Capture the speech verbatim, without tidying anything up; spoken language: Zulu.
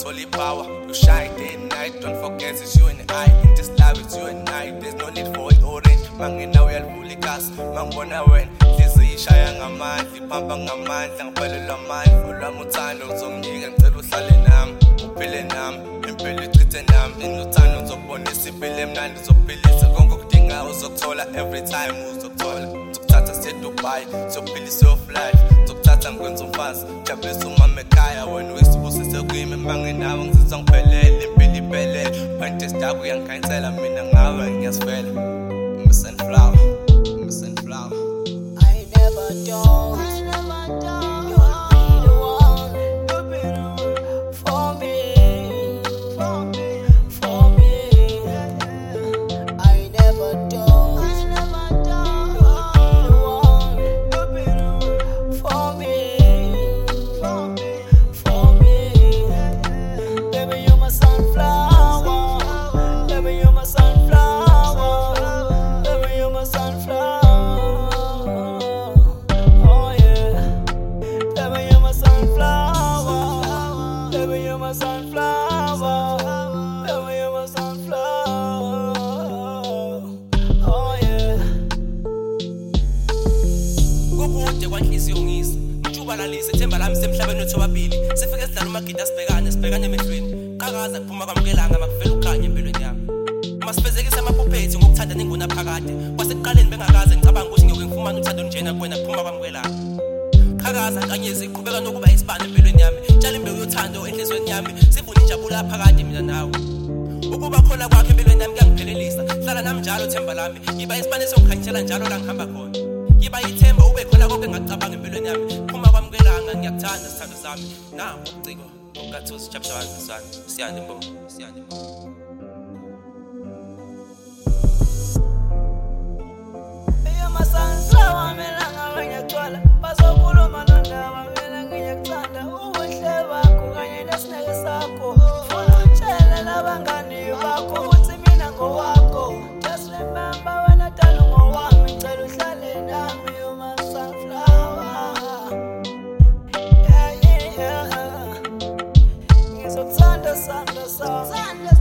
holy power. You shine day and night, don't forget it's you and I. In this life it's you and I, there's no need for it orange. Mangina uyalivula ikhasi, mangibona wena inhliziyo ishaya ngamandla, iphampa ngamandla, ngiphelelwa amandla, olwami uthando ngizomnika, ngicela uhlale nami, uphile nami, impilo ichithe nami, inothando ngizokubonisa impilo emnandi, uzophilisa konke okudingayo uzokuthola every time uzokuthola. Uzokuthatha siye Dubai, uzophilisa of life, uzokuthatha ngikwenza umfazi, jabulisa umama ekhaya, wena uyisibusise kimi, mangenawe ngizizwa ngiphelele, impilo iphelele, phansi esitaku uyangikhanyisela, mina ngawe ngiyasifela. I'm a sunflower, I'm a sunflower. I never don't, I never don't. You'll be the one for me, for me, for me. I never don't, I never don't. You'll be the one for me, for me, for me. Baby, you're my sunflower. Baby, you're my sunflower. Sunflower, baby, you're my sunflower. Oh yeah. Kubude kwanhliziyo ngisi, ujubalalise ithemba lami semhlabeni wethu wabili. Sifike sidlala umagida sibhekane, sibhekane emehlweni. Qhakaza kuphuma kwamukelanga makuvela ukhanya empilweni yami. Masifezekise amaphuphethi ngokuthanda nengona phakade. Kwasekuqaleni bengakaze ngicabanga ukuthi ngeke ngifumane uthando njena kuwena kuphuma kwamukelanga. Qhakaza nkanyezi iqhubeka nokuba isibane empilweni yami. Tshala imbewu yothando enhlizweni yami. Sivune injabulo phakade mina nawe. Ukuba khona kwakhe empilweni yami kuyangiphelelisa. Hlala nami njalo themba lami. Yiba isibane songikhanyisela njalo la ngihamba khona. Yiba ithemba ube khona konke engacabanga empilweni yami. Phuma kwamukelanga ngiyakuthanda sithando sami. Nawo uciko ukathusi chapter one verse one. Siyande mbo, siyande mbo. Sunflower, mina ngawe ngiyagcwala. Bazokhuluma nondaba, mina ngiyakuthanda. Ubuhle bakho kanye nesineke sakho. Funa utshele nabangani bakho ukuthi mina ngowakho. Just remember wena talo ngowami, ngicela uhlale nami, you're my sunflower. Yeah, yeah, yeah. Ngizokuthanda, sanda, sanda.